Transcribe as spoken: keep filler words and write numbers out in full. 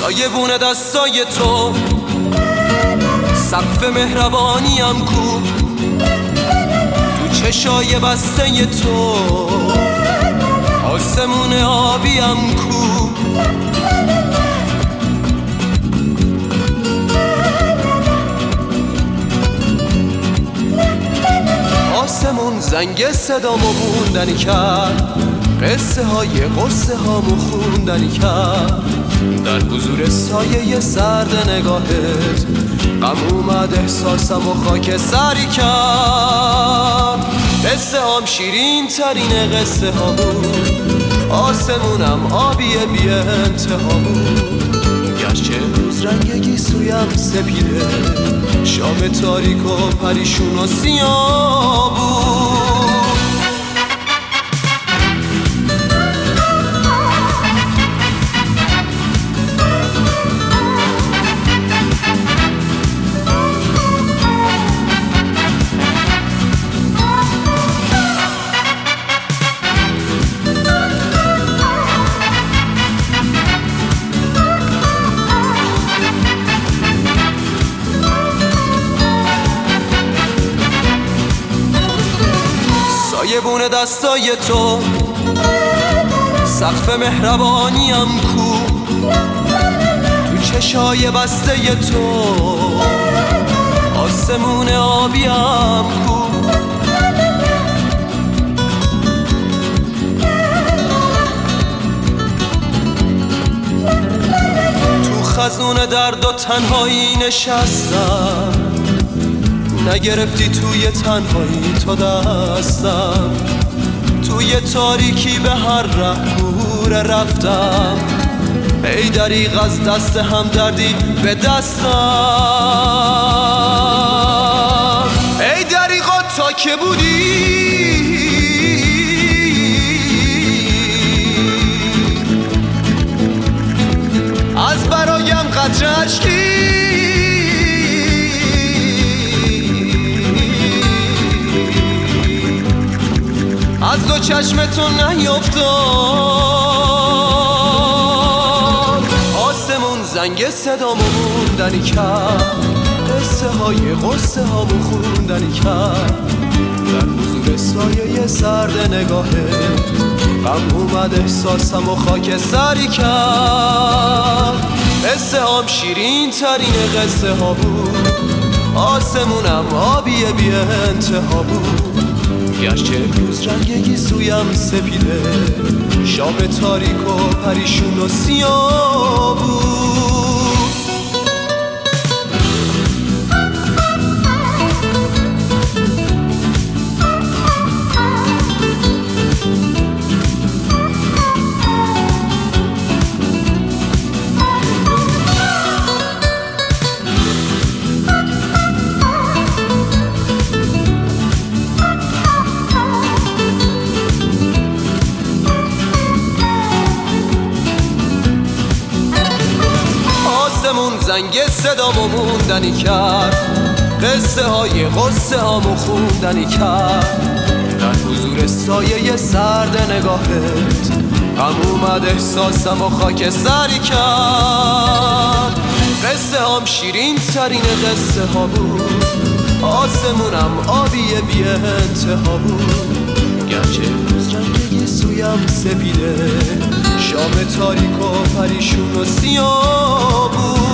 سایبون دستای تو، سقف مهربانیم کو، تو چشای بسته تو، آسمون آبیم کو. آسمون زنگ صدامو موندنی کرد، قصه های قصه هامو خوندنی کرد. در حضور سایه سرد نگاهت غم اومد احساسم و خاک سری کرد. قصه هام شیرین ترین قصه ها بود، آسمونم آبی بی انتها بود. گرچه روز رنگ گیسویم سپیده، شام تاریک و پریشون و سیاه بود. سایبون دستای تو، سقف مهربانیم کو، تو چشای بسته تو، آسمون آبیم کو. تو خزون درد و تنهایی نشستم، نگرفتی توی تنهایی تو دستم. توی تاریکی به هر ره کوره رفتم، ای دریغ از دست هم دردی به دستم. ای دریغا تا که بودی، از برایم قطره اشکی، از دو چشمتون نیفتاد. آسمون زنگ صدامو موندنی کرد، قصه های قصه هامو خوندنی کرد. در حضور سایه سرد نگاهت غم اومد احساسم و خاک سری کرد. قصه هام شیرین ترین قصه ها بود، آسمونم آبی بی انتها بود. گرچه روز رنگ گیسویم سپیده، شام تاریک و پریشون و سیاه بود. زنگ صدامو موندنی کرد، قصه های قصه هامو خوندنی کرد. در حضور سایه سرد نگاهت غم اومد احساسم و خاک سری کرد. قصه هام شیرین ترین قصه ها بود، آسمونم آبی بی انتها بود. گرچه روز رنگ گیسویم سپیده، شام تاریک و پریشون و سیاه بود.